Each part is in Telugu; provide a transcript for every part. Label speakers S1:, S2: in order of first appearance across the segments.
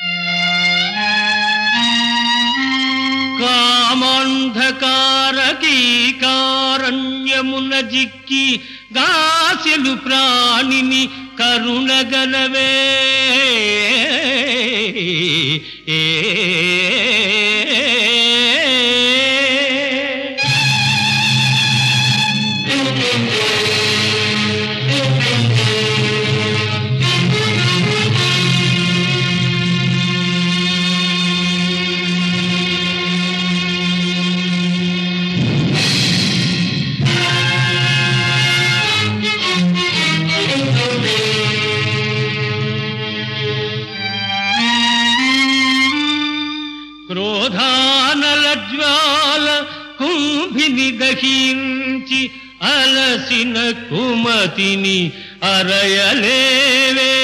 S1: కామాంధకారకీకారణ్యమున జిక్కి గాసెలు ప్రాణిని కరుణగలవే క్రోధానల జ్వాల కుంభిని దహించి అలసిన కుమతిని అరయలేవే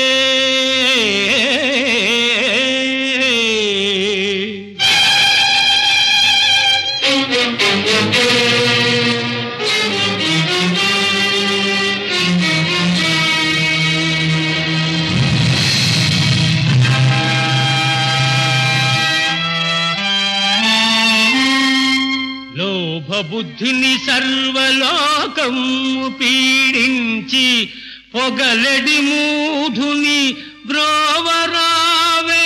S1: బుద్ధిని సర్వలోకము పీడించి పొగలెడి మూఢుని బ్రోవరావే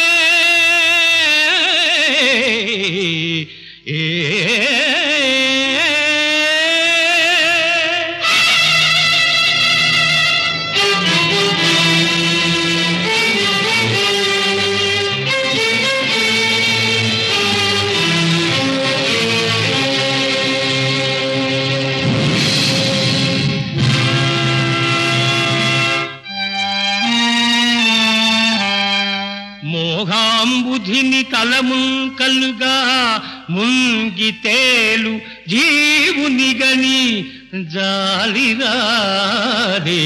S1: మోహాంబుధిని తలముంకలుగా ముంగి తేలు జీవునిగని జాలిరాదే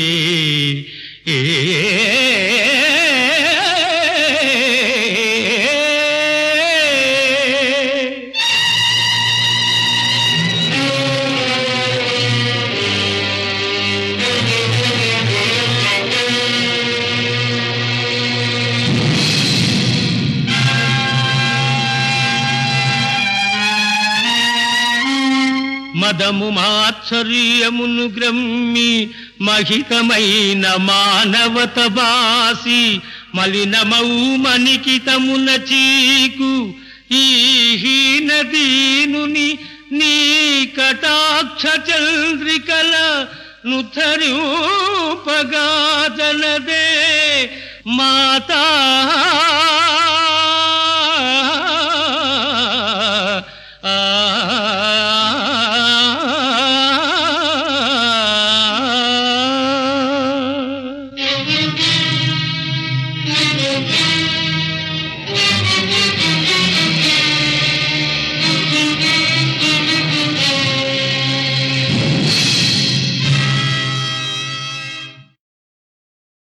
S1: మదము మాత్సర్యమును గ్రమ్మి మహితమైన మానవత బాసి మలినమౌ మణికితమున చీకు ఈ హీన దీనుని నీ కటాక్ష చంద్రికల నుధరూపగాదనదే మాతా